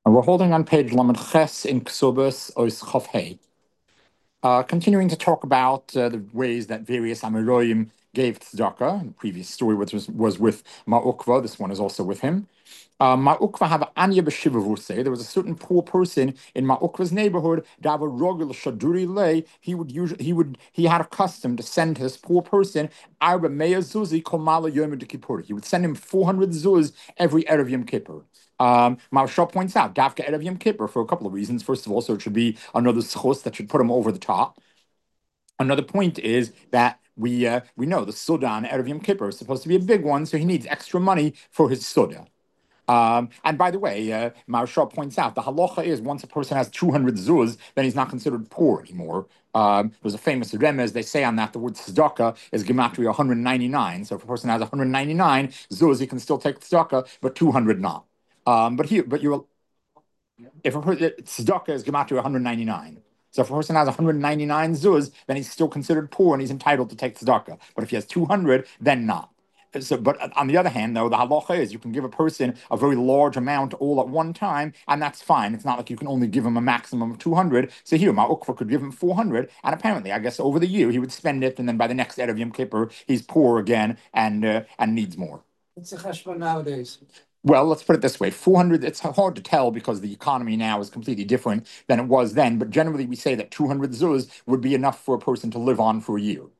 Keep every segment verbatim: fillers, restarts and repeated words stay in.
And we're holding on page Lamed Ches in Ksubas Ois Chof Hey. Uh, continuing to talk about uh, the ways that various Amiroim gave tzedakah. The previous story was, was with Ma'ukva. This one is also with him. Uh, Ma'ukva have Anya b'shivavuse. There was a certain poor person in Ma'ukva's neighborhood. Dava rogel shaduri lei. He would usually he would he had a custom to send to this poor person arba meya zuzi komala yom kippur. He would send him four hundred zuz every erev Yom Kippur. Um, Maharsha points out Dafka Erev Yom Kippur for a couple of reasons. First of all, so it should be another schos that should put him over the top. Another point is that we uh, we know the Sudan Erev Yom Kippur is supposed to be a big one, so he needs extra money for his Suda. Um, and by the way, uh, Maharsha points out the halacha is once a person has two hundred zuz, then he's not considered poor anymore. Um, there's a famous remez, they say on that the word tzedakah is gematria one hundred ninety-nine. So if a person has one hundred ninety-nine zuz, he can still take tzedakah, but two hundred not. Um, but here, but you're if a person tzedakah is gematria one hundred ninety-nine. So if a person has one hundred ninety-nine zuz, then he's still considered poor and he's entitled to take tzedakah. But if he has two hundred, then not. So, but on the other hand, though, the halacha is you can give a person a very large amount all at one time, and that's fine. It's not like you can only give him a maximum of two hundred. So here, Ma'ukva could give him four hundred, and apparently, I guess over the year, he would spend it, and then by the next Erev Yom Kippur, he's poor again and uh, and needs more. It's a cheshbon nowadays. Well, let's put it this way. four hundred, it's hard to tell because the economy now is completely different than it was then, but generally we say that two hundred zuz would be enough for a person to live on for a year.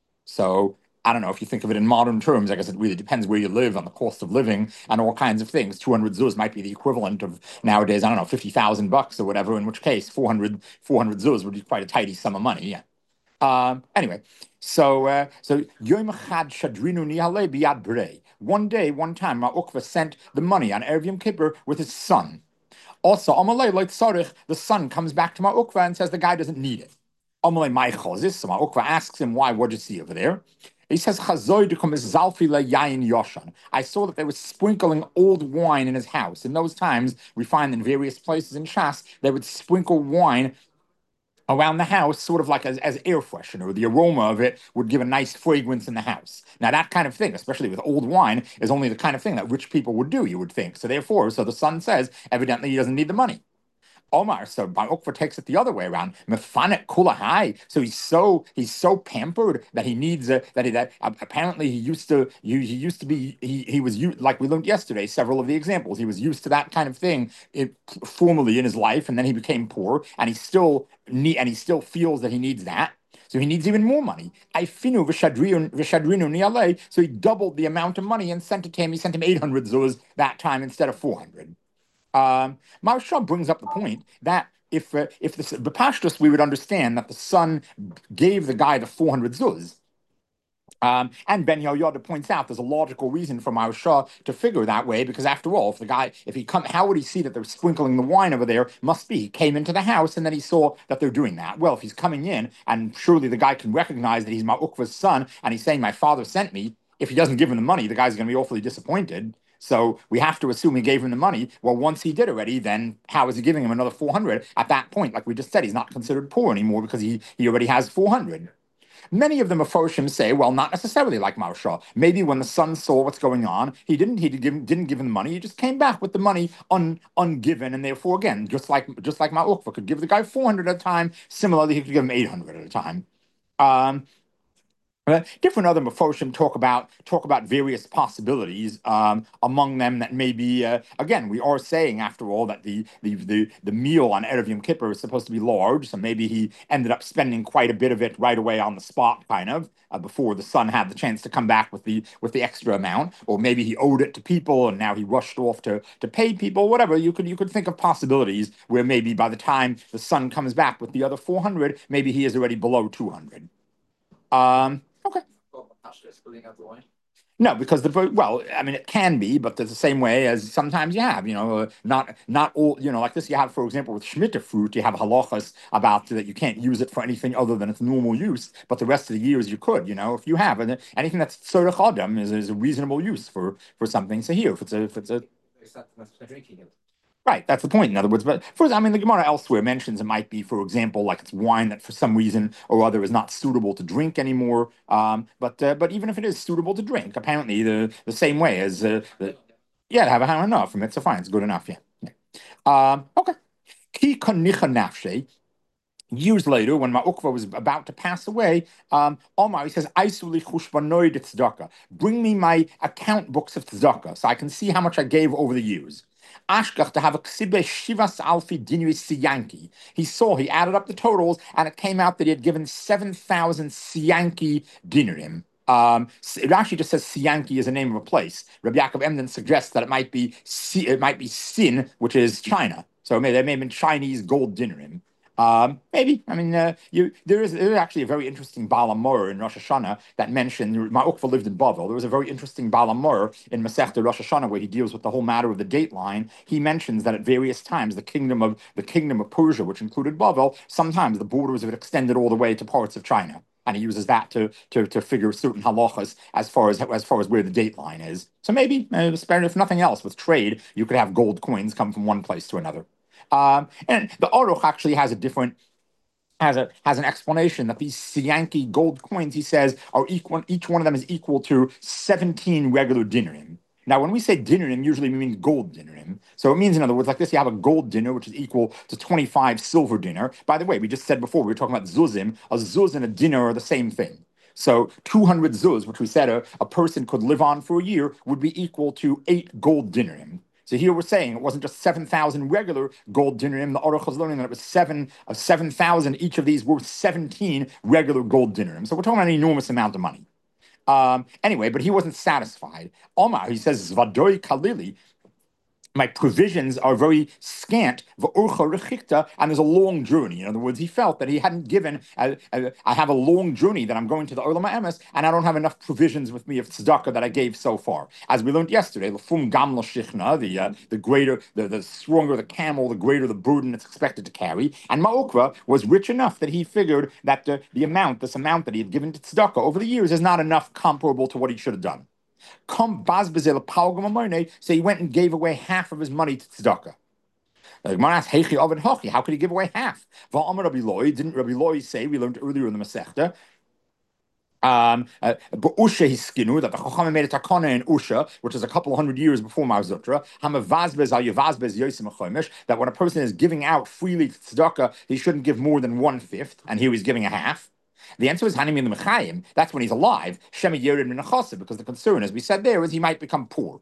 So I don't know if you think of it in modern terms. I guess it really depends where you live on the cost of living and all kinds of things. two hundred zuz might be the equivalent of nowadays, I don't know, fifty thousand bucks or whatever, in which case four hundred, four hundred zuz would be quite a tidy sum of money. Yeah. Um, anyway, so uh, so Yom Echad Shadrinu Nihalei Biyad Brei. One day, one time, Ma'ukva sent the money on Erev Yom Kippur with his son. Also, Amalei like Sarich, the son comes back to Ma'ukva and says the guy doesn't need it. Amalei Ma'ichoz. So Ma'ukva asks him why. What did you see over there? He says, Chazoy to come zalfi le yayin yoshan. I saw that they were sprinkling old wine in his house. In those times, we find in various places in Shas, they would sprinkle wine around the house, sort of like as, as air freshener. The aroma of it would give a nice fragrance in the house. Now, that kind of thing, especially with old wine, is only the kind of thing that rich people would do, you would think. So therefore, so the son says, evidently he doesn't need the money. Omar, so Ukva takes it the other way around. Mefanet kulahai. So he's so he's so pampered that he needs a that he, that uh, apparently he used to he, he used to be he he was like we learned yesterday. Several of the examples he was used to that kind of thing it, formerly in his life, and then he became poor, and he still need and he still feels that he needs that. So he needs even more money. I finu v'shadrinu nialei. So he doubled the amount of money and sent it to him. He sent him eight hundred zuz that time instead of four hundred. Um, Maharsha brings up the point that if uh, if the B'pashtus, we would understand that the son gave the guy the four hundred zuz. Um, and Ben Yehoyada points out there's a logical reason for Maharsha to figure that way, because after all, if the guy, if he come, how would he see that they're sprinkling the wine over there? Must be he came into the house and then he saw that they're doing that. Well, if he's coming in and surely the guy can recognize that he's Ma'ukva's son and he's saying my father sent me. If he doesn't give him the money, the guy's going to be awfully disappointed. So we have to assume he gave him the money. Well, once he did already, then how is he giving him another four hundred? At that point, like we just said, he's not considered poor anymore because he, he already has four hundred. Many of the Meforshim say, well, not necessarily like Maharsha. Maybe when the son saw what's going on, he didn't he didn't, didn't give him the money. He just came back with the money un, ungiven, and therefore, again, just like just like Ma'ukva could give the guy four hundred at a time, similarly, he could give him eight hundred at a time. Um, Uh, different other Meforshim talk about talk about various possibilities. Um, among them, that maybe uh, again we are saying after all that the the the, the meal on Erev Yom Kippur is supposed to be large, so maybe he ended up spending quite a bit of it right away on the spot, kind of uh, before the son had the chance to come back with the with the extra amount, or maybe he owed it to people and now he rushed off to to pay people. Whatever you could you could think of possibilities where maybe by the time the son comes back with the other four hundred, maybe he is already below two hundred. Um, okay. No, because the well, I mean, it can be, but there's the same way as sometimes you have, you know, uh, not not all, you know, like this. You have, for example, with Shemitah fruit, you have halachas about that you can't use it for anything other than its normal use, but the rest of the years you could, you know, if you have, and anything that's tzorech adam is, is a reasonable use for for something. So here, if it's a if it's a Right, that's the point. In other words, but first, I mean, the Gemara elsewhere mentions it might be, for example, like it's wine that for some reason or other is not suitable to drink anymore. Um, but uh, but even if it is suitable to drink, apparently the the same way as uh, the yeah, to have a enough from it, so fine, it's good enough. Yeah. Yeah. Um, okay. Ki kanicha nafshe. Years later, when Ma'ukva was about to pass away, um, Omar, he says, "Aisuli chushbanoi de tzedakah. Bring me my account books of tzedakah so I can see how much I gave over the years." Ashkach to have a ksibe shivas alfi dinui siyanki. He saw, he added up the totals, and it came out that he had given seven thousand siyanki dinerim. Um, it actually just says Siyanki is the name of a place. Rabbi Yaakov Emden suggests that it might be it might be Sin, which is China. So maybe there may have been Chinese gold dinerim. Um, maybe. I mean, uh, you, there is there is actually a very interesting Balamor in Rosh Hashanah that mentioned Ma'ukva lived in Bavel. There was a very interesting Balamor in Masechta Rosh Hashanah where he deals with the whole matter of the date line. He mentions that at various times the kingdom of the kingdom of Persia, which included Bavel, sometimes the borders of it extended all the way to parts of China. And he uses that to, to to figure certain halachas as far as as far as where the date line is. So maybe, uh, if nothing else, with trade, you could have gold coins come from one place to another. Um, and the Aruch actually has a different has a has an explanation that these Siyanki gold coins, he says, are equal. Each one of them is equal to seventeen regular dinarim. Now, when we say dinarim, usually we mean gold dinarim. So it means, in other words, like this: you have a gold dinar, which is equal to twenty-five silver dinar. By the way, we just said before we were talking about zuzim. A zuz and a dinar are the same thing. So two hundred zuz, which we said a, a person could live on for a year, would be equal to eight gold dinarim. So here we're saying it wasn't just seven thousand regular gold dinarim. The Aruch was learning that it was seven of seven thousand. Each of these worth seventeen regular gold dinarim. So we're talking about an enormous amount of money. Um, anyway, but he wasn't satisfied. Omar, he says, Zvadoi Kalili, my provisions are very scant, and there's a long journey. In other words, he felt that he hadn't given, uh, uh, I have a long journey that I'm going to the Olam HaEmes, and I don't have enough provisions with me of tzedakah that I gave so far. As we learned yesterday, l'fum gam l'shichna, the uh, the greater, the, the stronger the camel, the greater the burden it's expected to carry. And Ma'ukva was rich enough that he figured that the, the amount, this amount that he had given to tzedakah over the years is not enough comparable to what he should have done. Come so he went and gave away half of his money to tzedakah. How could he give away half? Didn't Rabbi Loi say, we learned earlier in the Masechta, um, uh, Usha hiskinu, that the Chachamim made a takana in Usha, which is a couple of hundred years before Mar Zutra, that when a person is giving out freely to tzedakah, he shouldn't give more than one fifth, and here he's giving a half. The answer is Hanim in the Mechayim. That's when he's alive. Shemi Yerid min because the concern, as we said there, is he might become poor.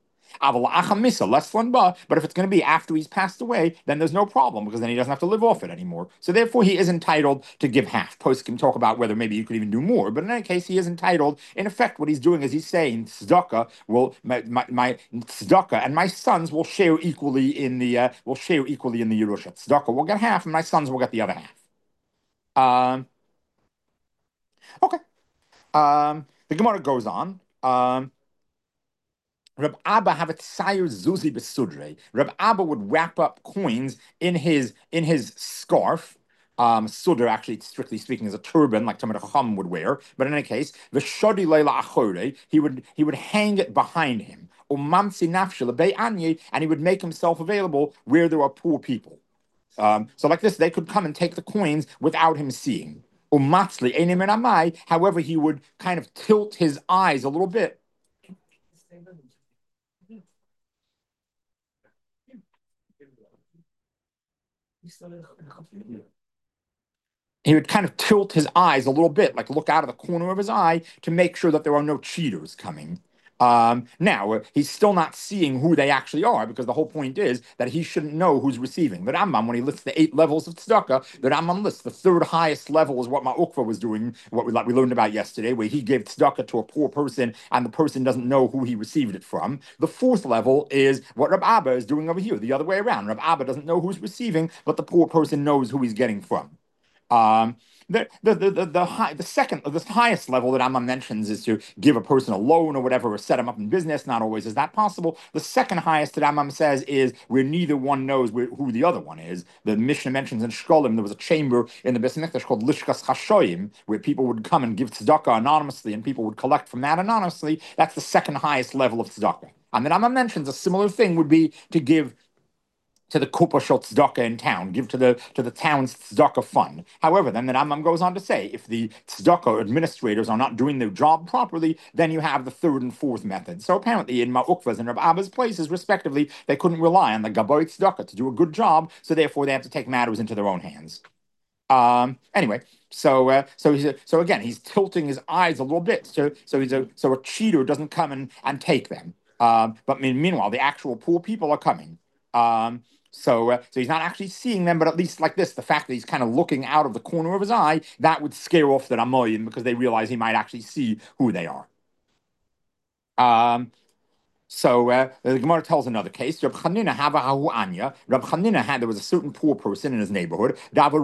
But if it's going to be after he's passed away, then there's no problem because then he doesn't have to live off it anymore. So therefore, he is entitled to give half. Post can talk about whether maybe you could even do more, but in any case, he is entitled. In effect, what he's doing is he's saying tzedakah will my, my, my tzedakah and my sons will share equally in the uh, will share equally in the Yerusha. Tzedakah will get half, and my sons will get the other half. Um. Okay. Um, the Gemara goes on. Um, Reb Abba have a tsayer zuzi besudre. Reb Abba would wrap up coins in his in his scarf. Um, sudr, actually, strictly speaking, is a turban like Talmid Chacham would wear. But in any case, v'shodi leila achore, he would he would hang it behind him. Umamsi nafshel anye, and he would make himself available where there are poor people. Um, so like this, they could come and take the coins without him seeing. However, he would kind of tilt his eyes a little bit. He would kind of tilt his eyes a little bit, like look out of the corner of his eye to make sure that there are no cheaters coming. Um, now, uh, he's still not seeing who they actually are because the whole point is that he shouldn't know who's receiving. The Rambam, when he lists the eight levels of tzedakah, the Rambam lists the third highest level is what Ma'ukva was doing, what we, like we learned about yesterday, where he gave tzedakah to a poor person and the person doesn't know who he received it from. The fourth level is what Reb Abba is doing over here, the other way around. Reb Abba doesn't know who's receiving, but the poor person knows who he's getting from. Um, the the the the the, high, the second the highest level that Amma mentions is to give a person a loan or whatever or set him up in business. Not always is that possible. The second highest that Amma says is where neither one knows where, who the other one is. The Mishnah mentions in Shkolim there was a chamber in the Beis Hamikdash called Lishkas Chashoyim where people would come and give tzedakah anonymously and people would collect from that anonymously. That's the second highest level of tzedakah. And then Amma mentions a similar thing would be to give to the Kupa Shel Tzedakah in town, give to the to the town's Tzedakah fund. However, then the Rambam goes on to say, if the Tzedakah administrators are not doing their job properly, then you have the third and fourth method. So apparently in Ma'ukva's and Rab Abba's places, respectively, they couldn't rely on the Gaboy Tzedakah to do a good job, so therefore they have to take matters into their own hands. Um, anyway, so uh, so he's a, so again he's tilting his eyes a little bit, so so he's a so a cheater doesn't come and, and take them. Um, but meanwhile, the actual poor people are coming. Um, so uh, so he's not actually seeing them, but at least like this, the fact that he's kind of looking out of the corner of his eye, that would scare off the Ramoyim because they realize he might actually see who they are. Um, So uh, the Gemara tells another case. Rab Chanina hava hahu anya. Rab Chanina had there was a certain poor person in his neighborhood. Rab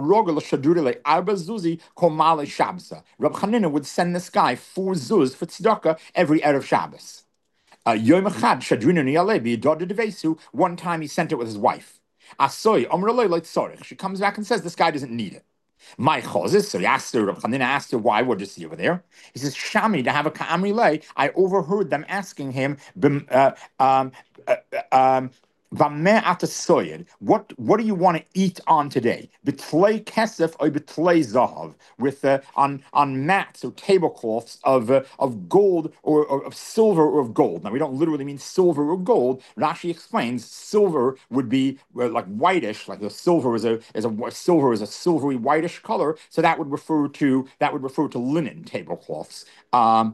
Chanina would send this guy four zuz for tzedakah every erev Shabbos. Uh, Yom echad shadrinu niyalevi doda devesu. One time he sent it with his wife. Asoy omreloi like tzorich. She comes back and says this guy doesn't need it. My chozes. So he asked her, Rab Chanina asked her, why? What did you see over there? He says, Shami, to have a ka'amri lay. I overheard them asking him, uh, um, uh, um, what what do you want to eat on today? Betlei kesef or betlei zahav, with uh, on on mats or tablecloths of uh, of gold or, or of silver or of gold. Now we don't literally mean silver or gold. Rashi explains silver would be uh, like whitish, like the silver is a is a silver is a silvery whitish color. So that would refer to that would refer to linen tablecloths. Um,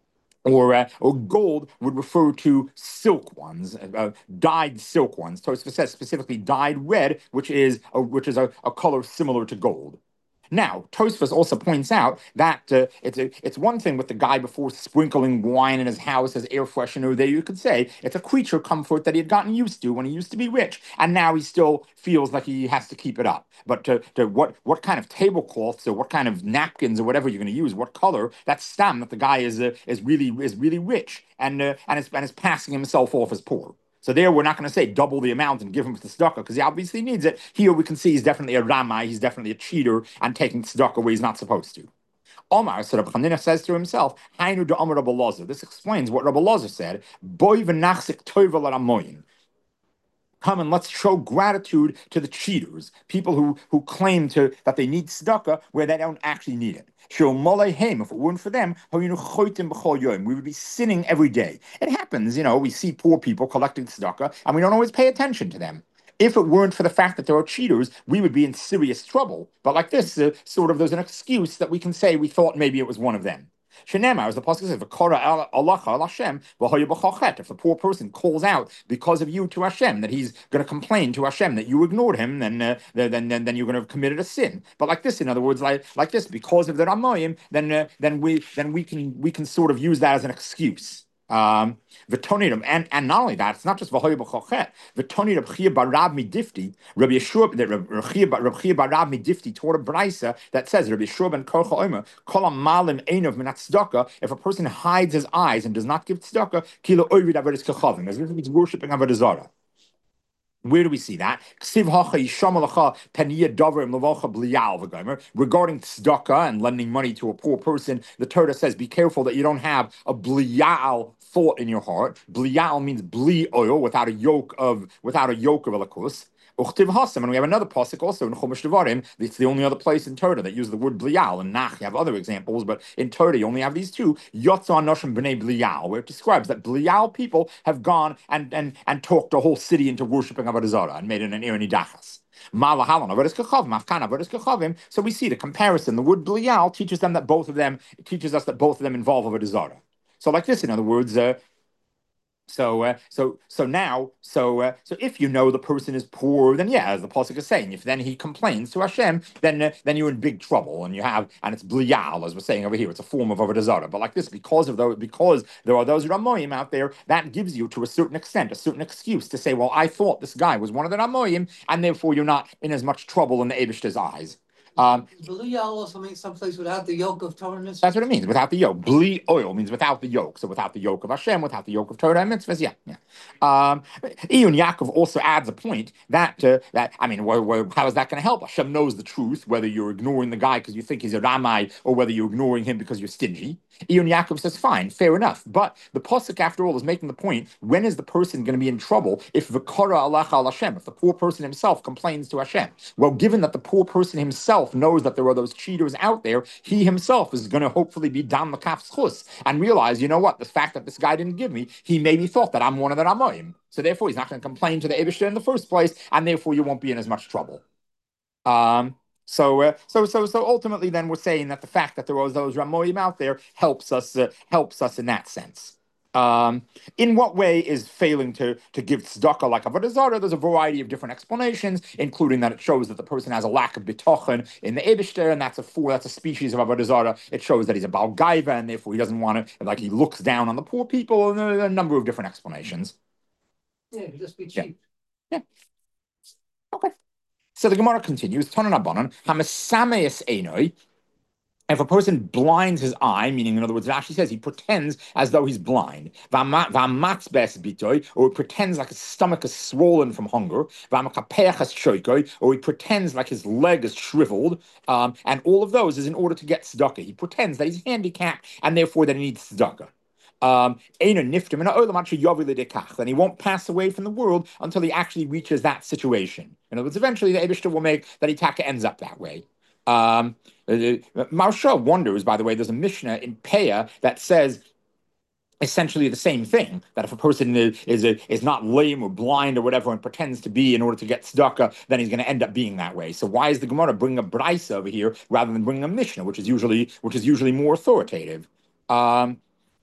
Or, uh, or gold would refer to silk ones, uh, dyed silk ones. So it says specifically dyed red, which is a, which is a, a color similar to gold. Now, Tosfos also points out that uh, it's a, it's one thing with the guy before sprinkling wine in his house as air freshener. There you could say it's a creature comfort that he had gotten used to when he used to be rich, and now he still feels like he has to keep it up. But to, to what what kind of tablecloths or what kind of napkins or whatever you're going to use, what color? That's stam that the guy is uh, is really is really rich and uh, and is and is passing himself off as poor. So there, we're not going to say double the amount and give him the tzedakah because he obviously needs it. Here we can see he's definitely a ramai, he's definitely a cheater and taking tzedakah where he's not supposed to. Omar, so Rabbi Chanina says to himself, Hainu de Omar Rabbi Lozer. This explains what Rabbi Lozer said. Boy v'nachzik tova l'ramoyin. Come and let's show gratitude to the cheaters, people who, who claim to that they need tzedakah where they don't actually need it. Show molehem, if it weren't for them, we would be sinning every day. It happens, you know, we see poor people collecting tzedakah, and we don't always pay attention to them. If it weren't for the fact that there are cheaters, we would be in serious trouble. But like this, uh, sort of, there's an excuse that we can say we thought maybe it was one of them. Shenema, as the pasuk says, "V'kora alacha al Hashem v'hoyu b'chachet." If the poor person calls out because of you to Hashem, that he's going to complain to Hashem that you ignored him, then uh, then then then you're going to have committed a sin. But like this, in other words, like like this, because of the Ramoyim, then uh, then we then we can we can sort of use that as an excuse. Um, and and not only that, it's not just v'hoyu b'chachet. V'toni Reb Chia bar Rab Midifti, Rabbi Yeshua, that Reb Chia bar Rab Midifti taught a brisa that says Rabbi Yeshua ben Korcha Omer, Kol Malim Einov Minat Tzedakah. If a person hides his eyes and does not give tzedakah, Kilo Ovid Avodas Kachavim, as if he's worshiping Avodah Zarah. Where do we see that? Regarding tzedakah and lending money to a poor person, the Torah says, be careful that you don't have a bliyal thought in your heart. Bliyal means bli oil, without a yoke of without a yoke of elikus. And we have another pasuk also in Chumash Devarim. It's the only other place in Torah that uses the word bliyal. And Nach, you have other examples, but in Torah you only have these two. Yotzah Noshim B'nei Bliyal, where it describes that bliyal people have gone and and and talked a whole city into worshiping Avodah Zarah and made it an Irani Dachas. So we see the comparison. The word bliyal teaches them that both of them teaches us that both of them involve Avodah Zarah. So like this, in other words. Uh, So, uh, so, so now, so, uh, so if you know the person is poor, then yeah, as the pasuk is saying, if then he complains to Hashem, then, uh, then you're in big trouble, and you have, and it's bliyal, as we're saying over here, it's a form of avodah zarah. But like this, because of those, because there are those ramoyim out there, that gives you, to a certain extent, a certain excuse to say, well, I thought this guy was one of the ramoyim, and therefore you're not in as much trouble in the Eibishter's eyes. Um, Blue also means someplace without the yoke of Torah and mitzvahs. That's what it means, without the yoke. Bli oil means without the yoke. So without the yoke of Hashem, without the yoke of Torah and mitzvahs, yeah. yeah. Um, Iyun Yaakov also adds a point that, uh, that I mean, wh- wh- how is that going to help? Hashem knows the truth, whether you're ignoring the guy because you think he's a Ramai or whether you're ignoring him because you're stingy. Iyun Yaakov says, fine, fair enough. But the Pasuk, after all, is making the point, when is the person going to be in trouble if V'kara Alacha al Hashem, if the poor person himself complains to Hashem? Well, given that the poor person himself knows that there are those cheaters out there, he himself is going to hopefully be dam l'kaf schus and realize, you know what, the fact that this guy didn't give me, he maybe thought that I'm one of the Ramoim. So therefore, he's not going to complain to the Eibishter in the first place, and therefore you won't be in as much trouble. Um, so, uh, so, so, so ultimately, then we're saying that the fact that there was those Ramoim out there helps us, uh, helps us in that sense. Um, in what way is failing to to give tzedakah like avodah zarah? There's a variety of different explanations, including that it shows that the person has a lack of bitochen in the Eibishter, and that's a four, that's a species of avodah zarah. It shows that he's a Baal Gaiva, and therefore he doesn't want to, like he looks down on the poor people, and there are a number of different explanations. Yeah, just be cheap. Yeah. yeah. Okay. So the Gemara continues, Tanan Abanon, Hamasameis Einoi. If a person blinds his eye, meaning, in other words, it actually says he pretends as though he's blind, or pretends like his stomach is swollen from hunger, or he pretends like his leg is shriveled, um, and all of those is in order to get tzedakah. He pretends that he's handicapped and therefore that he needs tzedakah. Um, then he won't pass away from the world until he actually reaches that situation. In other words, eventually the Eibishter will make that Itaka ends up that way. Um, Marsha wonders, by the way, there's a Mishnah in Peah that says essentially the same thing, that if a person is is, is not lame or blind or whatever and pretends to be in order to get tzedakah, then he's going to end up being that way. So why is the Gemara bringing a Braisa over here rather than bringing a Mishnah, which is usually which is usually more authoritative? Um,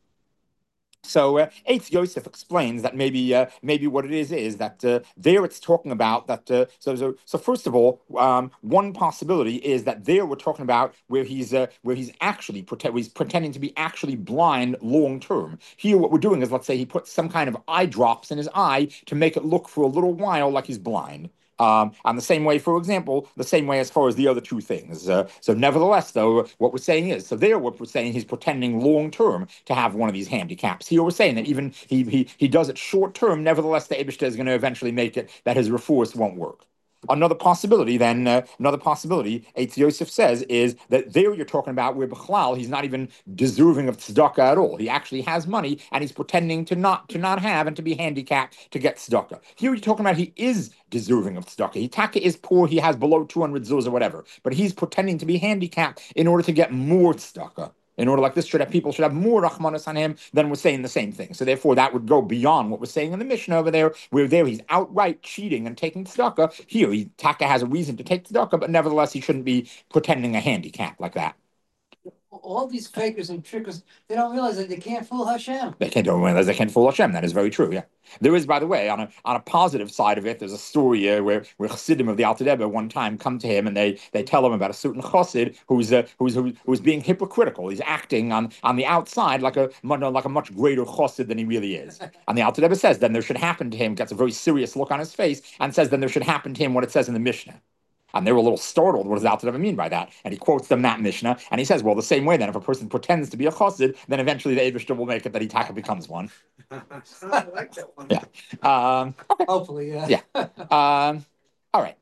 So uh, Eitz Yosef explains that maybe uh, maybe what it is is that uh, there it's talking about that. Uh, so so so first of all, um, one possibility is that there we're talking about where he's uh, where he's actually pretend he's pretending to be actually blind long term. Here, what we're doing is, let's say he puts some kind of eye drops in his eye to make it look for a little while like he's blind. Um, and the same way, for example, the same way as far as the other two things. Uh, so nevertheless, though, what we're saying is, so there what we're saying, he's pretending long-term to have one of these handicaps. Here we're saying that even he he, he does it short-term, nevertheless, the Eibishter is going to eventually make it that his reforce won't work. Another possibility, then, uh, another possibility, Eitz Yosef says, is that there you're talking about where Bechlal, he's not even deserving of tzedakah at all. He actually has money, and he's pretending to not to not have and to be handicapped to get tzedakah. Here you're talking about he is deserving of tzedakah. Hitaka is poor, he has below two hundred zuz or whatever, but he's pretending to be handicapped in order to get more tzedakah. In order like this, should have people should have more rachmanis on him, then we're saying the same thing. So therefore, that would go beyond what we're saying in the Mishnah over there, where there he's outright cheating and taking tzedakah. Here, he, Taka has a reason to take tzedakah, but nevertheless, he shouldn't be pretending a handicap like that. All these fakers and trickers, they don't realize that they can't fool Hashem. They can't don't realize they can't fool Hashem. That is very true. Yeah, there is, by the way, on a on a positive side of it, there's a story uh, where where Chassidim of the Alter Rebbe one time come to him and they they tell him about a certain Chassid who's uh, who's who's who's being hypocritical. He's acting on on the outside like a like a much greater Chassid than he really is. And the Alter Rebbe says then there should happen to him. Gets a very serious look on his face and says then there should happen to him what it says in the Mishnah. And they were a little startled. What does the Alter Rebbe mean by that? And he quotes them that Mishnah, and he says, well, the same way then, if a person pretends to be a chassid, then eventually the Eibishter will make it that Itaka becomes one. I like that one. Yeah. Um, okay. Hopefully, yeah. Yeah. Um, all right.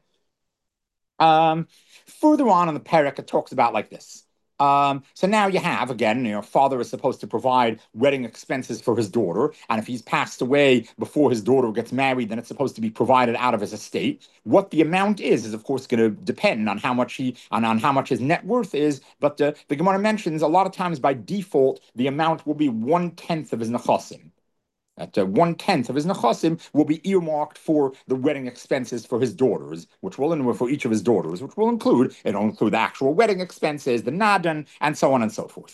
Um, further on in the parak, it talks about like this. Um, so now you have, again, you know, father is supposed to provide wedding expenses for his daughter, and if he's passed away before his daughter gets married, then it's supposed to be provided out of his estate. What the amount is is, of course, going to depend on how much he on, on how much his net worth is. But uh, the Gemara mentions a lot of times by default the amount will be one tenth of his nechasim. That uh, one tenth of his nechasim will be earmarked for the wedding expenses for his daughters, which will for each of his daughters, which will include it'll include the actual wedding expenses, the nadan, and so on and so forth.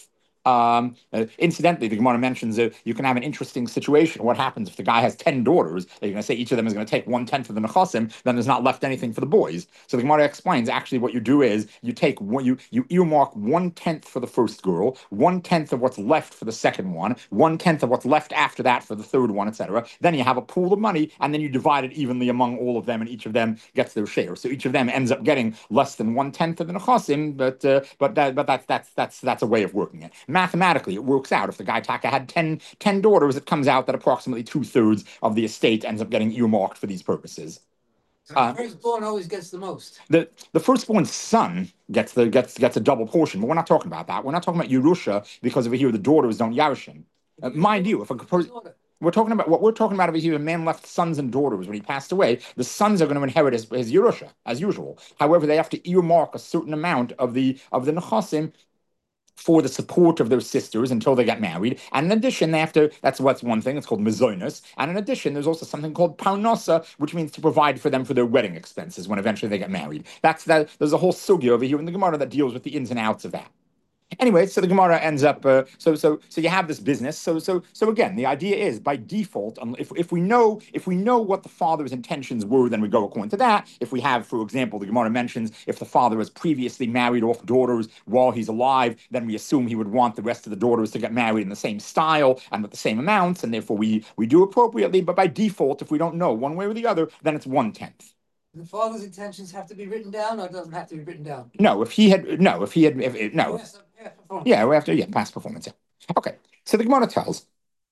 Um, uh, incidentally, the Gemara mentions uh, you can have an interesting situation. What happens if the guy has ten daughters? They're going to say each of them is going to take one tenth of the nechasim. Then there's not left anything for the boys. So the Gemara explains actually what you do is you take one, you you earmark one tenth for the first girl, one tenth of what's left for the second one, one tenth of what's left after that for the third one, et cetera. Then you have a pool of money, and then you divide it evenly among all of them, and each of them gets their share. So each of them ends up getting less than one tenth of the nechasim, but uh, but that, but that's that's that's that's a way of working it. Mathematically, it works out. If the guy Taka had ten, ten daughters, it comes out that approximately two thirds of the estate ends up getting earmarked for these purposes. So the uh, firstborn always gets the most. The the firstborn son gets the gets gets a double portion, but we're not talking about that. We're not talking about Yerusha because over here the daughters don't Yarushin. Uh, mind you, if a person we're talking about what we're talking about over here. A man left sons and daughters when he passed away. The sons are going to inherit his, his Yerusha as usual. However, they have to earmark a certain amount of the of the nechasim for the support of their sisters until they get married. And in addition, they have to, that's what's one thing, it's called mezonos. And in addition, there's also something called parnasa, which means to provide for them for their wedding expenses when eventually they get married. That's that. There's a whole sugya over here in the Gemara that deals with the ins and outs of that. Anyway, so the Gemara ends up. Uh, so so so you have this business. So so so again, the idea is by default, um, if if we know if we know what the father's intentions were, then we go according to that. If we have, for example, the Gemara mentions if the father has previously married off daughters while he's alive, then we assume he would want the rest of the daughters to get married in the same style and with the same amounts, and therefore we we do appropriately. But by default, if we don't know one way or the other, then it's one tenth. The father's intentions have to be written down, or it doesn't have to be written down? No, if he had no, if he had if, if, no. Yes. Yeah, we have to, yeah, past performance. Yeah. Okay. So the Gemara tells,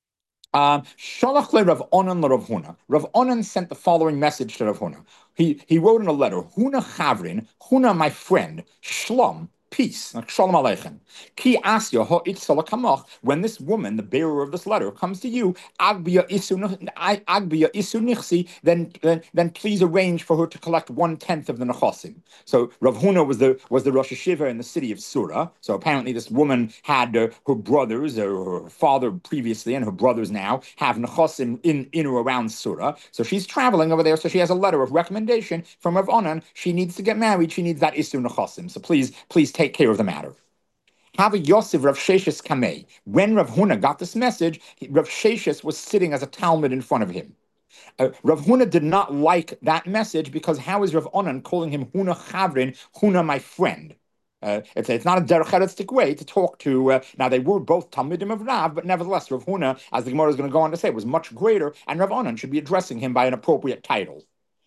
um, Shalach le Rav Onan le Rav Huna. Rav Onan sent the following message to Rav Huna. He he wrote in a letter, Huna Chavrin, Huna my friend, Shlom, peace, like Shalom Aleichem. Ki asya ho itzalakamach. When this woman, the bearer of this letter, comes to you, agbiya isu agbiya isu nichsi, then then then please arrange for her to collect one tenth of the nechasim. So Rav Huna was the was the Rosh Hashiva in the city of Sura. So apparently this woman had uh, her brothers, or her father previously, and her brothers now have nechasim in in or around Sura. So she's traveling over there. So she has a letter of recommendation from Rav Onan. She needs to get married. She needs that isu nechasim. So please please. take care of the matter. Have a Yosef Rav Sheshes Kamei. When Rav Huna got this message, Rav Sheshes was sitting as a Talmud in front of him. Uh, Rav Huna did not like that message because how is Rav Onan calling him Huna Chavrin, Huna my friend? Uh, it's, it's not a derech way to talk to. Uh, now, they were both Talmidim of Rav, but nevertheless, Rav Huna, as the Gemara is going to go on to say, was much greater, and Rav Onan should be addressing him by an appropriate title.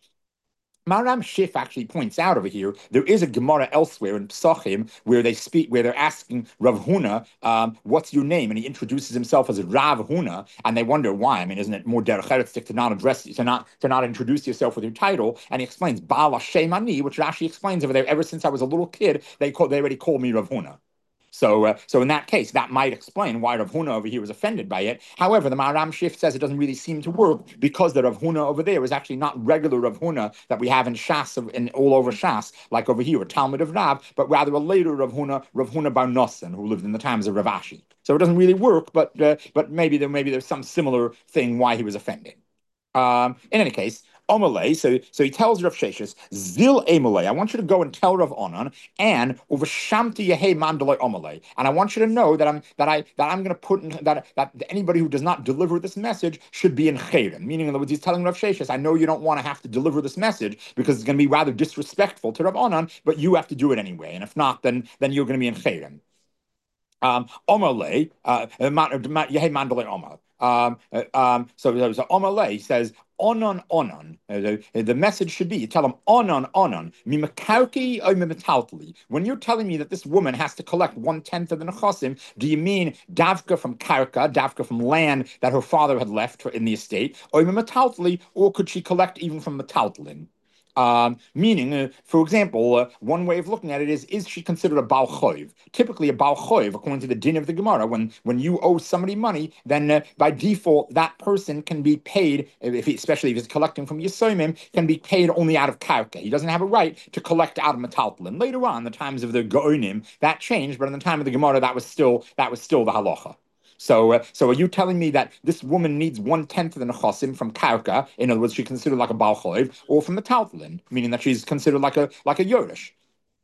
Maram Schiff actually points out over here, there is a Gemara elsewhere in Psachim where they speak, where they're asking Rav Huna, um, what's your name? And he introduces himself as Rav Huna, and they wonder why. I mean, isn't it more derech eretz to not address, to not to not introduce yourself with your title? And he explains, Baal Hashem Ani, which Rashi explains over there, ever since I was a little kid, they call, they already called me Rav Huna. So, uh, so in that case, that might explain why Rav Huna over here was offended by it. However, the Maharam Schiff says it doesn't really seem to work because the Rav Huna over there is actually not regular Rav Huna that we have in Shas, in all over Shas, like over here, a Talmud of Rav, but rather a later Rav Huna, Rav Huna Bar Nosson, who lived in the times of Rav Ashi. So it doesn't really work, but uh, but maybe there maybe there's some similar thing why he was offended. Um, in any case, Omalei, so so he tells Rav Sheshes, Zil Emalei, I want you to go and tell Rav Onan, and over Shamti Yehe Mandalei Omalei, and I want you to know that I'm that I that I'm going to put in, that that anybody who does not deliver this message should be in Chayrim. Meaning, in other words, he's telling Rav Sheshes, I know you don't want to have to deliver this message because it's going to be rather disrespectful to Rav Onan, but you have to do it anyway, and if not, then then you're going to be in Chayrim. Um, Omalei, uh, Yehe Mandalei Omal. Um, uh, um, so, so Omalei says, Onan, onan. Uh, the, the message should be, you tell him, onan, onan. Mimakarki or mimataltli. When you're telling me that this woman has to collect one-tenth of the nechasim, do you mean davka from karka, davka from land that her father had left in the estate, or mimataltli, or could she collect even from metaltlin? Um, meaning, uh, for example, uh, one way of looking at it is, is she considered a Baal Choiv? Typically, a Baal Choiv, according to the din of the Gemara, when, when you owe somebody money, then uh, by default, that person can be paid, if he, especially if he's collecting from Yisomim, can be paid only out of Karka. He doesn't have a right to collect out of Metaltlin. Later on, the times of the Go'onim, that changed, but in the time of the Gemara, that was still that was still the halacha. So, uh, so are you telling me that this woman needs one tenth of the nechasim from karka? In other words, she's considered like a Baal Choiv, or from the Taltlin, meaning that she's considered like a like a Yorish?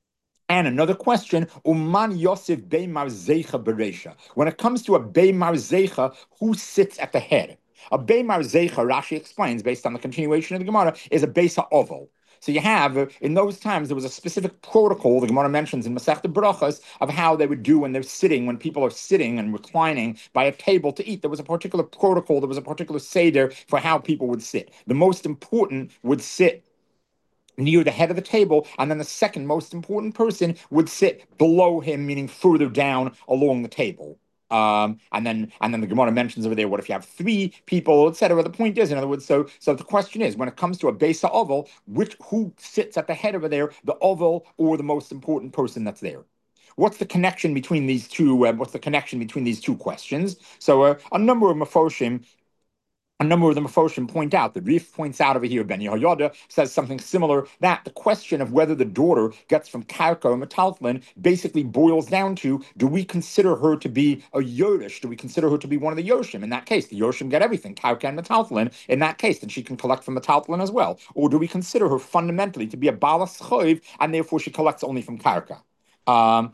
And another question, Uman Yosef Bey Marzecha Beresha. When it comes to a Bey Marzecha, who sits at the head? A Bey Marzecha, Rashi explains, based on the continuation of the Gemara, is a Beis Oval. So you have, uh, in those times, there was a specific protocol, the Gemara mentions in Masechta Brachas, of how they would do when they're sitting, when people are sitting and reclining by a table to eat. There was a particular protocol, there was a particular seder for how people would sit. The most important would sit near the head of the table, and then the second most important person would sit below him, meaning further down along the table. Um, and then and then the Gemara mentions over there, what if you have three people, et cetera. The point is, in other words, so so the question is, when it comes to a Beis Oval, which who sits at the head over there, the oval or the most important person that's there? What's the connection between these two? Uh, what's the connection between these two questions? So uh, a number of Mefoshim a number of the Mefoshim point out, the Rif points out over here, Ben Yehoyada says something similar, that the question of whether the daughter gets from Karka or Metaltlin basically boils down to, do we consider her to be a Yorish? Do we consider her to be one of the Yoshim? In that case, the Yoshim get everything, Karka and Metaltlin. In that case, then she can collect from Metaltlin as well. Or do we consider her fundamentally to be a Balas Choiv, and therefore she collects only from Karka? Um,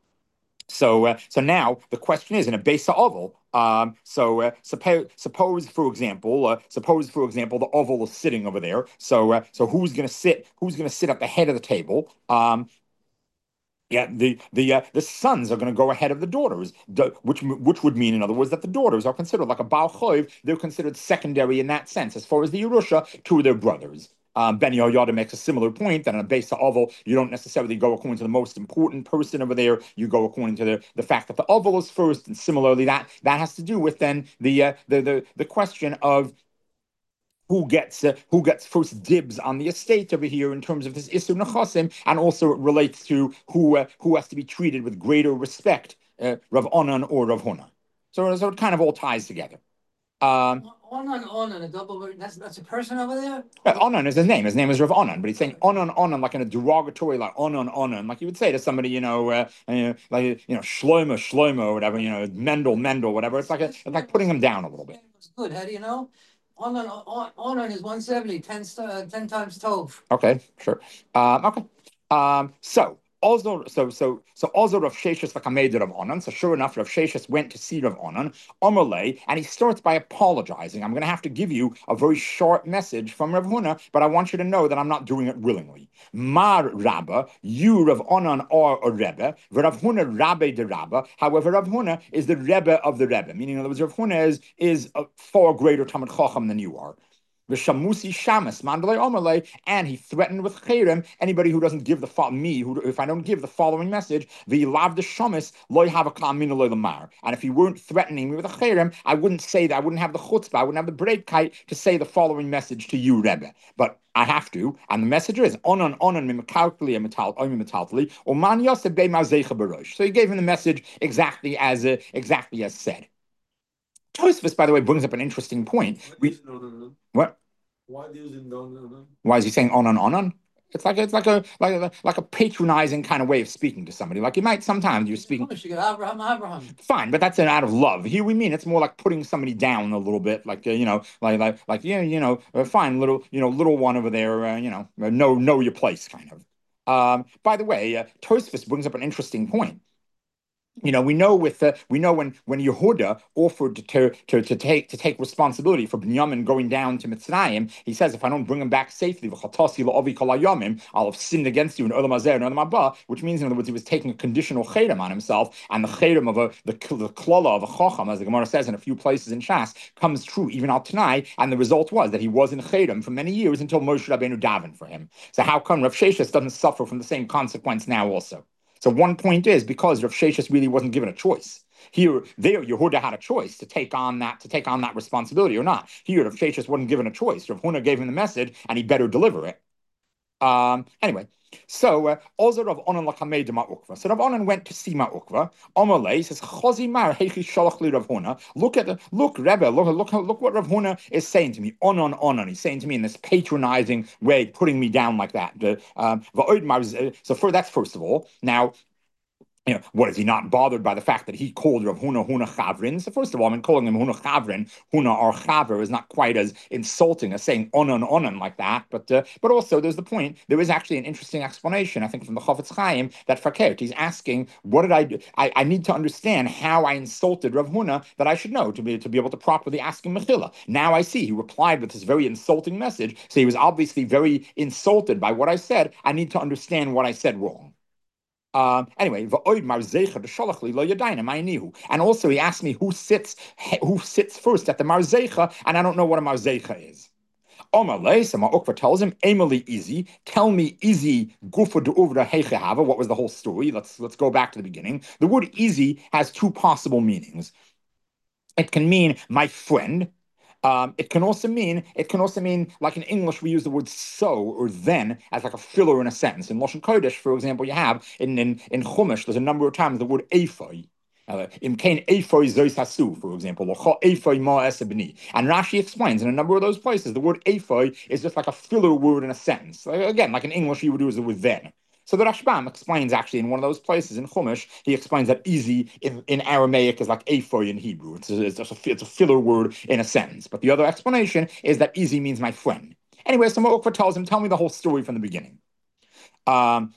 So, uh, so now the question is in a Beis Oval. Um, so, uh, suppose, suppose, for example, uh, suppose, for example, the oval is sitting over there. So, uh, so who's going to sit? Who's going to sit at the head of the table? Um, yeah, the the uh, the sons are going to go ahead of the daughters, the, which which would mean, in other words, that the daughters are considered like a Baal Choiv. They're considered secondary in that sense, as far as the Yerusha to their brothers. Um, Ben Yehoyada makes a similar point that on a Beis Oval, you don't necessarily go according to the most important person over there. You go according to the, the fact that the oval is first, and similarly, that that has to do with then the uh, the the the question of who gets uh, who gets first dibs on the estate over here in terms of this Isur Nechasim, and also it relates to who uh, who has to be treated with greater respect, uh, Rav Onan or Rav Huna. So, so it kind of all ties together. Um, Onan, Onan, a double word. That's that's a person over there. Yeah, Onan is his name. His name is Rav Onan, but he's saying Onan, Onan, like in a derogatory, like Onan, Onan, like you would say to somebody, you know, uh, uh, like you know, Shlomo, Shlomo, or whatever, you know, Mendel, Mendel, whatever. It's like a, it's like putting him down a little bit. It's good. How do you know? Onan, Onan is one seventy, ten, uh, ten times twelve. Okay, sure. Um, okay. Um, so also, so so so also Rav Sheshes v'kamed Rav Onan. So sure enough, Rav Sheshes went to see Rav Onan, Omerle, and he starts by apologizing. I'm going to have to give you a very short message from Rav Huna, but I want you to know that I'm not doing it willingly. Mar Rabba, you Rav Onan are a Rebbe, Rav Huna Rabbe de Rabba. However, Rav Huna is the Rebbe of the Rebbe, meaning in other words, Rav Huna is is a far greater Talmid Chacham than you are. V'shamusi shamas mandalei omerlei, and he threatened with cherem anybody who doesn't give the fo- me who if I don't give the following message, v'yilav the shamas loy have a klam min loy lamar. And if he weren't threatening me with a cherem, I wouldn't say that. I wouldn't have the chutzpah. I wouldn't have the breakkeit to say the following message to you, Rebbe. But I have to, and the message is onan onan mimakalkli and metal oimi or man yosef be mazecha barosh. So he gave him the message exactly as uh, exactly as said. Tosfos, by the way, brings up an interesting point. We, what? Why do you use no, Why is he saying on and on on? It's like it's like a like a like a patronizing kind of way of speaking to somebody. Like you might sometimes you're speaking. You got Abraham, Abraham. Fine, but that's an out of love. Here we mean it's more like putting somebody down a little bit, like uh, you know, like like like yeah, you know, uh, fine, little you know, little one over there, uh, you know, uh, know know your place, kind of. Um, by the way, uh, Tosfos brings up an interesting point. You know, we know with uh, we know when when Yehuda offered to, to to take to take responsibility for Binyamin going down to Mitzrayim, he says, if I don't bring him back safely, I'll have sinned against you in Olam Hazeh and Olam Haba, which means in other words he was taking a conditional chedem on himself, and the chedem of a the the klala of a chacham, as the Gemara says in a few places in Shas, comes true even al Tanai, and the result was that he was in chedem for many years until Moshe Rabbeinu davened for him. So how come Rav Sheshes doesn't suffer from the same consequence now also? So one point is because Rav Sheshes really wasn't given a choice. Here, there, Yehuda had a choice to take on that to take on that responsibility or not. Here, Rav Sheshes wasn't given a choice. Rav Huna gave him the message, and he better deliver it. Um, anyway, so uh, also Rav Onan lakamei de Ma'ukva. So Rav Onan went to see Ma'ukva. Omalei says, "Chazi mar heichi shalach li Rav Huna." Look at the look, Rebbe. Look, look, look what Rav Huna is saying to me. Onan, Onan. He's saying to me in this patronizing way, putting me down like that. The, um, so for that's first of all. Now, You know, what is he not bothered by the fact that he called Rav Huna Huna Chavrin? So first of all, I mean, calling him Huna Chavrin, Huna or Chaver is not quite as insulting as saying onan onan like that. But uh, but also there's the point. There is actually an interesting explanation, I think, from the Chofetz Chaim that Fakert, he's asking, what did I do? I, I need to understand how I insulted Rav Huna that I should know to be to be able to properly ask him Mechila. Now I see he replied with this very insulting message. So he was obviously very insulted by what I said. I need to understand what I said wrong. Um, anyway, and also he asked me who sits who sits first at the marzecha, and I don't know what a marzecha is. Omalei, so Ma'okva tells him, Emily easy, tell me easy gufa de uvra heichehava. What was the whole story? Let's let's go back to the beginning. The word easy has two possible meanings. It can mean my friend. Um, it can also mean it can also mean, like in English we use the word so or then as like a filler in a sentence. In Lashon Kodesh, for example, you have in in, in Chumash there's a number of times the word ephoi. In Kain ephoi zois hasu, for example, ephoi ma esebni. And Rashi explains in a number of those places the word ephoi is just like a filler word in a sentence. Again, like in English you would use the word then. So the Rashbam explains actually in one of those places in Chumash, he explains that easy in, in Aramaic is like ephoi in Hebrew. It's a, it's, a, it's a filler word in a sentence. But the other explanation is that easy means my friend. Anyway, so Ma'okva tells him, tell me the whole story from the beginning. Um,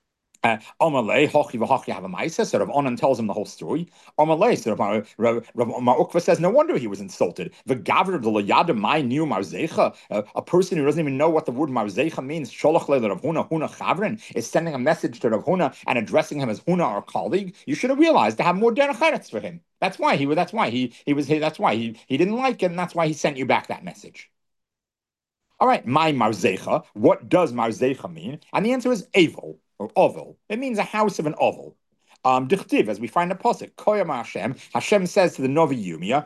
Amalei, Hochi v'Hochi have a Maisa, sort of Onan tells him the whole story. Amalei, sort of Rav Ma'okva says, no wonder he was insulted. The Gavr of the Layada Mai New Marzecha, a person who doesn't even know what the word Marzecha means, Sholach Le Rav Huna Huna Chavrin, is sending a message to Rav Huna and addressing him as Huna, our colleague. You should have realized to have more derech for him. That's why he was. That's why he he was. That's why he he didn't like it, and that's why he sent you back that message. All right, my Marzecha. What does Marzecha mean? And the answer is Avol or Oval. It means a house of an oval. Um, Dichtiv, as we find a posik, Koyam Hashem. Hashem says to the Novi Yumia,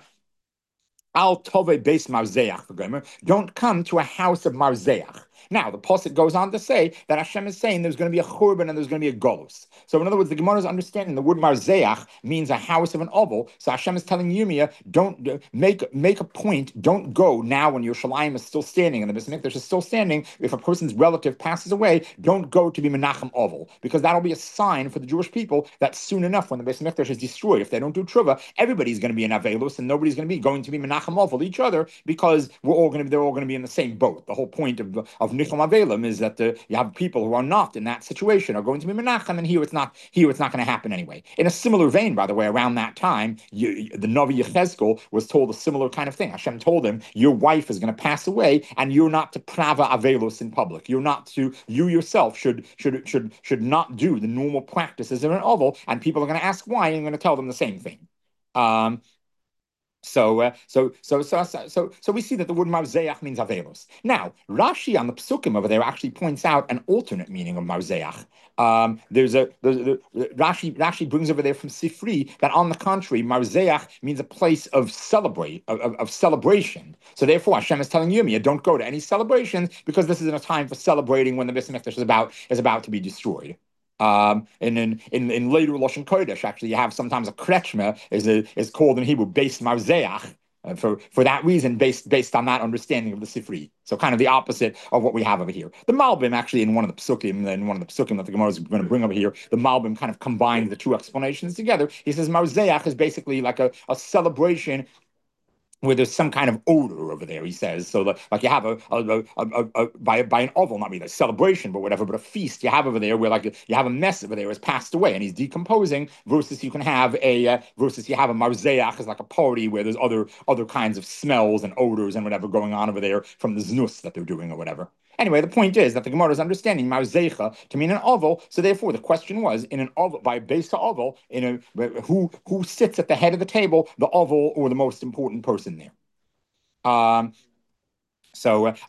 Al tove beis marzeach. Don't come to a house of marzeach. Now, the posuk goes on to say that Hashem is saying there's going to be a churban and there's going to be a golus. So, in other words, the Gemara is understanding the word marzeach means a house of an oval. So Hashem is telling Yirmiyah, don't uh, make make a point. Don't go now when Yerushalayim is still standing and the Beis Hamikdash is still standing. If a person's relative passes away, don't go to be Menachem oval, because that'll be a sign for the Jewish people that soon enough, when the Beis Hamikdash is destroyed, if they don't do tshuva, everybody's going to be in avelus and nobody's going to be going to be Menachem oval each other, because we're all going to be, they're all going to be in the same boat. The whole point of of Nicham Avelim is that the, you have people who are not in that situation are going to be Menachem, and here it's not. Here it's not going to happen anyway. In a similar vein, by the way, around that time, you, the Navi Yechezkel was told a similar kind of thing. Hashem told him, "Your wife is going to pass away, and you're not to prava avelos in public. You're not to. You yourself should should should should not do the normal practices of an oval." And people are going to ask why, and you're going to tell them the same thing. Um, So, uh, so, so, so, so, so, so we see that the word marzeach means avelos. Now, Rashi on the psukim over there actually points out an alternate meaning of marzeach. Um, there's a there's, the, Rashi Rashi brings over there from Sifri that on the contrary, marzeach means a place of celebrate of, of, of celebration. So therefore, Hashem is telling Yirmiyah, don't go to any celebrations, because this isn't a time for celebrating when the Beis Hamikdash is about is about to be destroyed. Um, and in, in, in later Lashon Kodesh, actually, you have sometimes a krechma is a, is called in Hebrew beis marzeach, uh, for for that reason, based based on that understanding of the Sifri. So kind of the opposite of what we have over here. The Malbim actually in one of the psukim, in one of the psukim that the Gemara is going to bring over here, the Malbim kind of combines the two explanations together. He says marzeach is basically like a, a celebration where there's some kind of odor over there, he says. So, the, like you have a, a, a, a, a by by an oval, not really a celebration, but whatever, but a feast you have over there where like you have a mess over there has passed away and he's decomposing. Versus you can have a uh, versus you have a marzeach is like a party where there's other other kinds of smells and odors and whatever going on over there from the znus that they're doing or whatever. Anyway, the point is that the Gemara is understanding marzecha to mean an oval. So therefore, the question was in an oval by base to oval in a who who sits at the head of the table, the oval or the most important person there. Um, so, uh,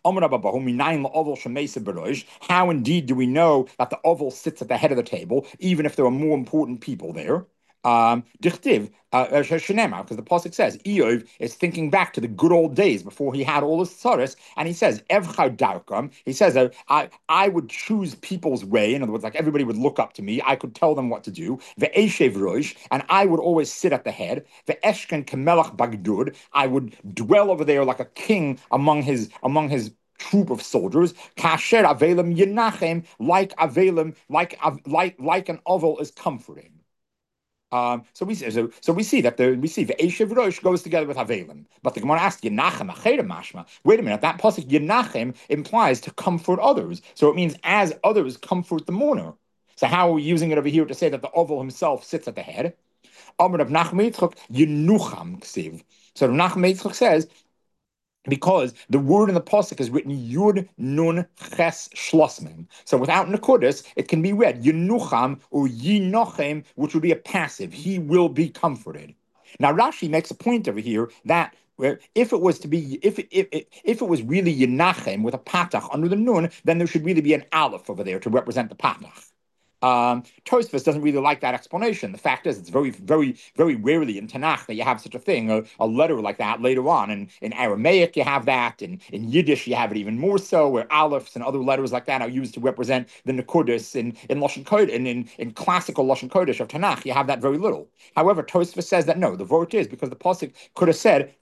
how indeed do we know that the oval sits at the head of the table, even if there are more important people there? Um, Dichtiv, because uh, the pasuk says Eov is thinking back to the good old days before he had all his tzaras, and he says Evchar Darkam. He says uh, I I would choose people's way. In other words, like everybody would look up to me. I could tell them what to do. Ve'eshev Rosh, and I would always sit at the head. Ve'eshken Kemelach Bagdud. I would dwell over there like a king among his among his troop of soldiers. Kasher Avelim Yenachem, like Avelim, like like like an oval is comforting. Um, so we see, so, so we see that the we see the Eshev Rosh goes together with Avelim. But the Gemara asks Yenachem Achere Mashma. Wait a minute, that pasuk Yenachem implies to comfort others. So it means as others comfort the mourner. So how are we using it over here to say that the Oval himself sits at the head? Amr of Nachum Yitzchak Yenucham Ksiv. So Nachum Yitzchak says, because the word in the pasuk is written Yud Nun Ches Schlossman. So without Nakodas, it can be read Yenucham or Yinochem, which would be a passive. He will be comforted. Now Rashi makes a point over here that if it was to be, if it, if it, if it was really Yenachem with a patach under the nun, then there should really be an aleph over there to represent the patach. Um, Tosfos doesn't really like that explanation. The fact is, it's very, very, very rarely in Tanakh that you have such a thing, a, a letter like that later on. And in Aramaic, you have that. And in Yiddish, you have it even more so, where alephs and other letters like that are used to represent the Nakodas. In, in Lashon Kodesh, in, in, in classical Lashon Kodesh of Tanakh, you have that very little. However, Tosfos says that no, the vort is because the pasuk could have said,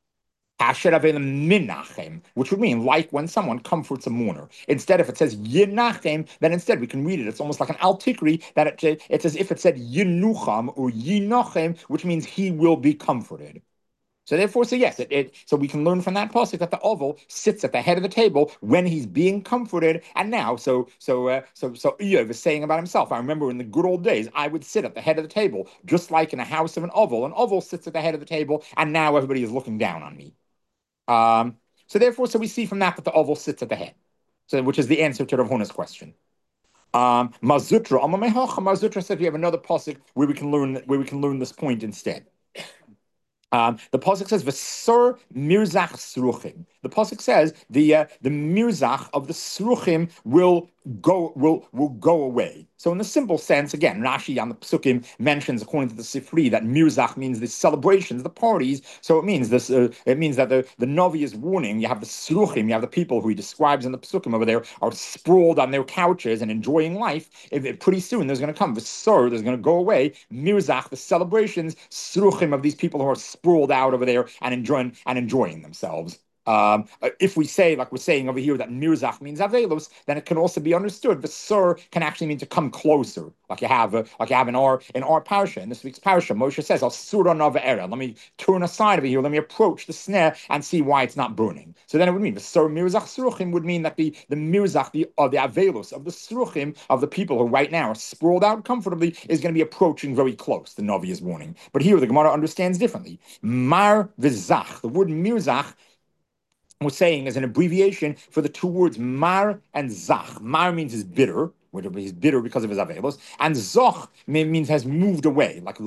which would mean like when someone comforts a mourner. Instead, if it says Yinachem, then instead we can read it. It's almost like an al-tikri that it, it's as if it said Yinucham or Yinochem, which means he will be comforted. So therefore, so yes, it, it so we can learn from that pasuk that the oval sits at the head of the table when he's being comforted. And now, so so uh, so so Eov is saying about himself. I remember in the good old days, I would sit at the head of the table, just like in a house of an oval. An oval sits at the head of the table, and now everybody is looking down on me. Um, so therefore, so we see from that that the oval sits at the head, so which is the answer to Rav Huna's question. Um, Mazutra, Mazutra said we have another pasuk where we can learn where we can learn this point instead. Um, the pasuk says v'sur mirzach sruchim. The pasuk says the uh, the mirzach of the sruchim will go will will go away. So in the simple sense, again, Rashi on the psukim mentions, according to the Sifri, that mirzach means the celebrations, the parties. So it means this. Uh, it means that the the Navi is warning. You have the sruchim, you have the people who he describes in the psukim over there are sprawled on their couches and enjoying life. If, if pretty soon there's going to come the sur, there's going to go away mirzach, the celebrations, sruchim of these people who are sprawled out over there and enjoying and enjoying themselves. Um, if we say, like we're saying over here, that mirzach means avelus, then it can also be understood. The sur can actually mean to come closer, like you have, uh, like you have in our in our parsha, in this week's parsha. Moshe says, "Al surah nava era." Let me turn aside over here. Let me approach the snare and see why it's not burning. So then it would mean the sur mirzach sruchim would mean that the the mirzach, the uh, the avelus of the sruchim of the people who right now are sprawled out comfortably is going to be approaching very close. The Navi is warning, but here the Gemara understands differently. Mar v'zach, the word mirzach, we're saying is an abbreviation for the two words mar and zach. Mar means is bitter, which he's bitter because of his avelos, and zoch means has moved away, like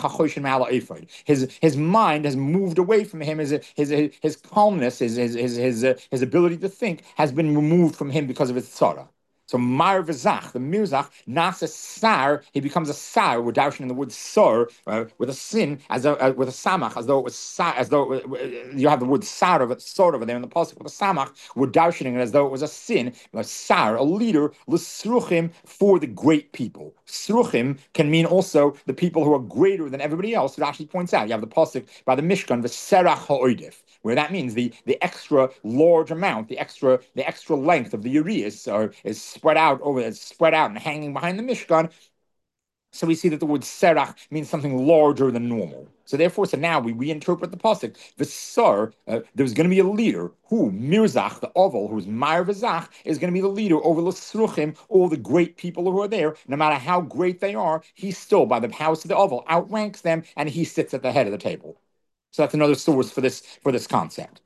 his his mind has moved away from him. His his his calmness, his his his his, uh, his ability to think has been removed from him because of his tzara. So mar v'zach, the mirzach, nasa sar, he becomes a sar. We're dashing in the word sar uh, with a sin, as a, uh, with a samach, as though it was sar, as though it, uh, you have the word sar of it, sar over there in the pasuk with a samach. We're dashing it as though it was a sin, a sar, a leader, l'sruchim, for the great people. Sruchim can mean also the people who are greater than everybody else. It actually points out you have the pasuk by the Mishkan, the serach ha'oidif, where that means the the extra large amount, the extra the extra length of the urias are is spread out over, it's spread out and hanging behind the Mishkan. So we see that the word serach means something larger than normal. So therefore, so now we reinterpret the pasuk. The sar, uh, there's going to be a leader who mirzach, the oval, who's mar v'zach, is going to be the leader over the sruchim, all the great people who are there. No matter how great they are, he still, by the house of the oval, outranks them, and he sits at the head of the table. So that's another source for this for this concept.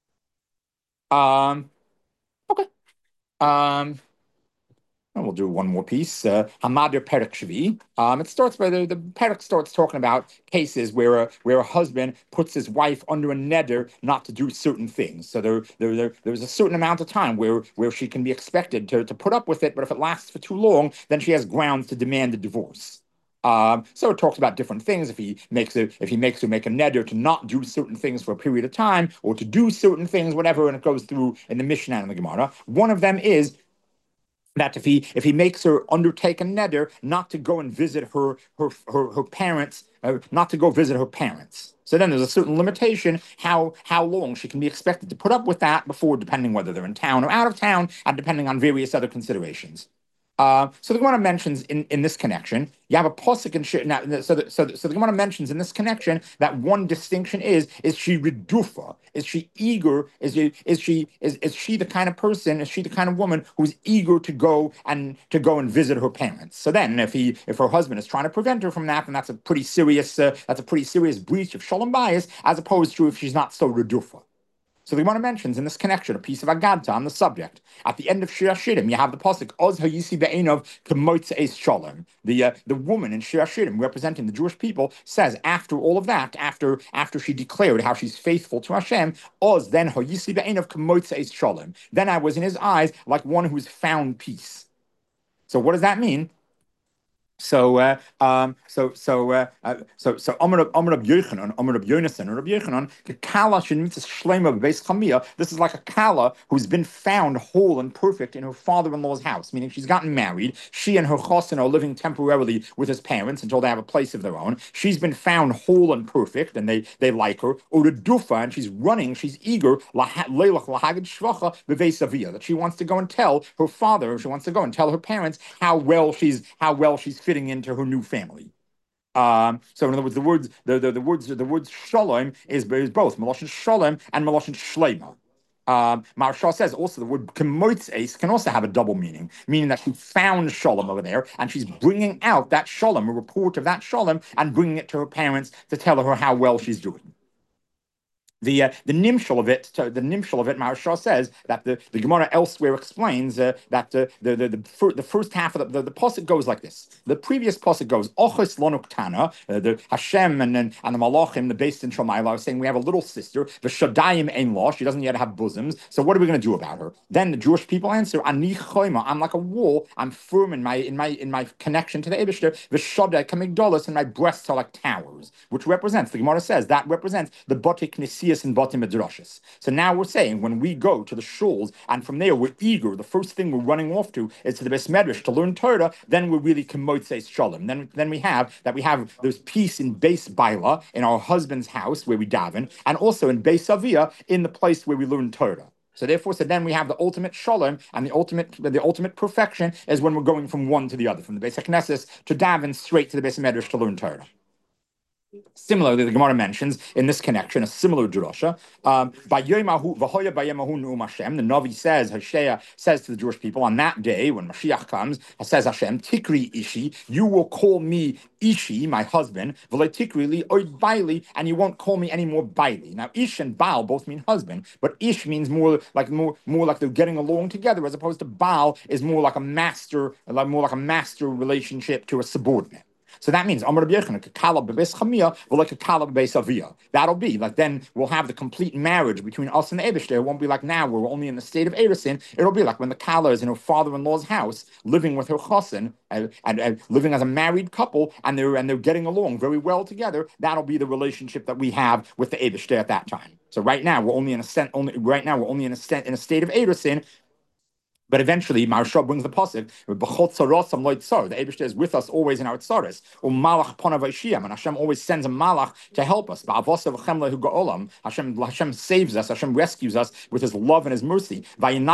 Um, okay. Um. And we'll do one more piece. Hamadir uh, Perek Shvi. Um, it starts by the the Perek starts talking about cases where a where a husband puts his wife under a neder not to do certain things. So there there, there there's a certain amount of time where where she can be expected to to put up with it, but if it lasts for too long, then she has grounds to demand a divorce. Um, so it talks about different things. If he makes it, if he makes her make a neder to not do certain things for a period of time, or to do certain things, whatever, and it goes through in the Mishnah and the Gemara. One of them is that if he if he makes her undertake a neder not to go and visit her her her, her parents, uh, not to go visit her parents. So then there's a certain limitation how how long she can be expected to put up with that before, depending whether they're in town or out of town, and depending on various other considerations. Uh, so the Gemara mentions in, in this connection, you have a posuk and shit. Now, so the, so the, so the Gemara mentions in this connection that one distinction is is she redufa? Is she eager? Is she is she is, is she the kind of person? Is she the kind of woman who's eager to go and to go and visit her parents? So then, if he if her husband is trying to prevent her from that, then that's a pretty serious uh, that's a pretty serious breach of shalom bayis, as opposed to if she's not so redufa. So the Gemara mentions in this connection a piece of Agadta on the subject. At the end of Shir Hashirim, you have the pasuk Oz Hayisi Be'enov K'motz Eis Shalom. The uh, the woman in Shir Hashirim, representing the Jewish people, says after all of that, after after she declared how she's faithful to Hashem, Oz then Hayisi Be'enov K'motz Eis Shalom. Then I was in his eyes like one who's found peace. So what does that mean? So, uh, um, so, so, uh, uh, so, so, Amar Amar Rab Yochanan, Amar Rab Yonasan, or Rab Yochanan, Kala shenitzas shlema b'beis chamia. This is like a Kala who's been found whole and perfect in her father-in-law's house, meaning she's gotten married. She and her chassan are living temporarily with his parents until they have a place of their own. She's been found whole and perfect, and they they like her. Or dufa, and she's running, she's eager leilach lahagid shvacha b'beis avia, that she wants to go and tell her father, she wants to go and tell her parents how well she's how well she's fitting into her new family. Um, so in other words, the words the, the, the words the words shalom is, is both Meloshin shalom and Meloshin shlema. Um, Maharsha says also the word kemotzeis can also have a double meaning, meaning that she found shalom over there and she's bringing out that shalom, a report of that shalom, and bringing it to her parents to tell her how well she's doing. The uh, the nimshal of it, the nimshal of it, Maharsha says that the, the Gemara elsewhere explains uh, that uh, the the the, fir- the first half of the, the the pasuk goes like this. The previous pasuk goes Ochos Lonuktana, uh, the Hashem and and, and the Malachim, the based in Shomayla, are saying we have a little sister, the Shadayim Ein Lo, she doesn't yet have bosoms. So what are we going to do about her? Then the Jewish people answer, Ani Choima, I'm like a wall, I'm firm in my in my in my connection to the Eibishter. The Shadai Kamigdolas, and my breasts are like towers, which represents, the Gemara says that represents the Batik Nisias and Batim Midrashis. So now we're saying when we go to the shuls and from there we're eager, the first thing we're running off to is to the Beis Medrash to learn Torah, then we're really Kemotzeis Shalom. Then, then we have that we have there's peace in Beis Baila, in our husband's house where we daven, and also in Beis Avia, in the place where we learn Torah. So therefore, so then we have the ultimate shalom, and the ultimate the ultimate perfection is when we're going from one to the other, from the Beis HaKnesses to daven straight to the Beis Medrash to learn Torah. Similarly, the Gemara mentions in this connection a similar drasha. Um, the Navi says, Hosea says to the Jewish people on that day when Mashiach comes, says Hashem, Tikri Ishi, you will call me Ishi, my husband, Tikri li oid baili, and you won't call me any more baili. Now, Ish and Baal both mean husband, but Ish means more like more more like they're getting along together, as opposed to Baal is more like a master, like more like a master relationship to a subordinate. So that means Amar Rabbi Yochanan, Kekala b'beis chamia, like a kala b'beis avia. That'll be like then we'll have the complete marriage between us and the Eibishter. It won't be like now where we're only in the state of Erisin. It'll be like when the kala is in her father-in-law's house, living with her chassan, uh, and uh, living as a married couple, and they're and they're getting along very well together. That'll be the relationship that we have with the Eibishter at that time. So right now we're only in a stent, only right now we're only in a stent, in a state of Erisin. But eventually, Maharsha brings the pasuk, the Eibishter is with us always in our tzaros. And Hashem always sends a malach to help us. Hashem, Hashem saves us, Hashem rescues us with his love and his mercy. And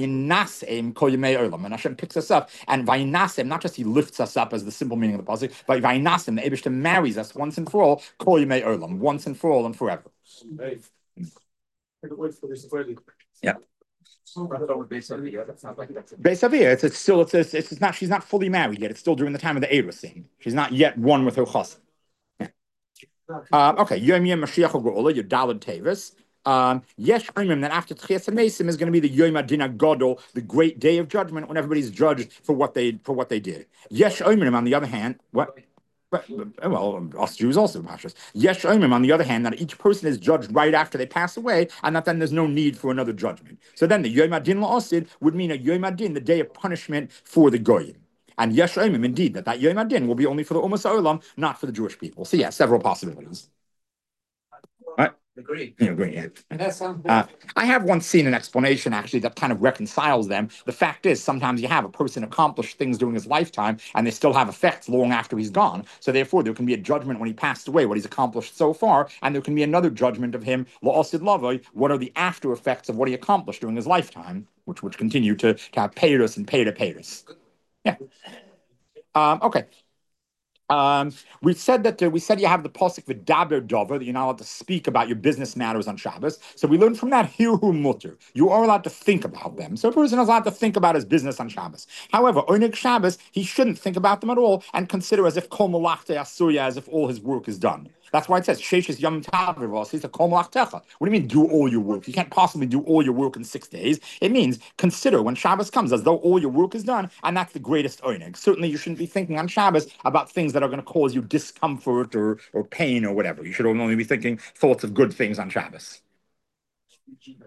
Hashem picks us up, and vayinasem, not just he lifts us up as the simple meaning of the pasuk, but vayinasem, the Eibishter marries us once and for all, kol yemei olam, once and for all and forever. Hey, wait for this wedding. Yeah. Beis Avia, it's, it's still it's, it's it's not she's not fully married yet. It's still during the time of the Erusin. She's not yet one with her chassan. Yeah. Uh, okay, Yom Yom Mashiach Geula, your Dalad Tevis. Um, Yesh Oimim, that after Tchias HaMeisim is going to be the Yom Adin Gadol, the great day of judgment, when everybody's judged for what they for what they did. Yesh Oimim, on the other hand, what? But, well, us Jews also, Pashas. Yesh Oimim, on the other hand, that each person is judged right after they pass away, and that then there's no need for another judgment. So then the Yom Adin La'asid would mean a Yom Adin, the day of punishment for the Goyim. And Yesh Oimim, indeed, that that Yom Adin will be only for the Umas Olam, not for the Jewish people. So yeah, several possibilities. Right? Agree. You agree, yeah. That sounds Uh, I have once seen an explanation, actually, that kind of reconciles them. The fact is, sometimes you have a person accomplish things during his lifetime, and they still have effects long after he's gone. So therefore, there can be a judgment when he passed away, what he's accomplished so far, and there can be another judgment of him, la'asid lavoi, what are the after effects of what he accomplished during his lifetime, which which continue to, to have peiros and peira peiros. Yeah. Um, okay. Um, we said that uh, we said you have the pasuk v'daber dover, that you're not allowed to speak about your business matters on Shabbos. So we learned from that hiru mutter. You are allowed to think about them. So a person is allowed to think about his business on Shabbos. However, Oneg Shabbos, he shouldn't think about them at all and consider as if kol malachte asuya, as if all his work is done. That's why it says sheshes yom tavivos. It's a kol malachtecha. What do you mean do all your work? You can't possibly do all your work in six days. It means consider when Shabbos comes as though all your work is done, and that's the greatest Oneg. Certainly, you shouldn't be thinking on Shabbos about things that are going to cause you discomfort or, or pain or whatever. You should only be thinking thoughts of good things on Shabbos.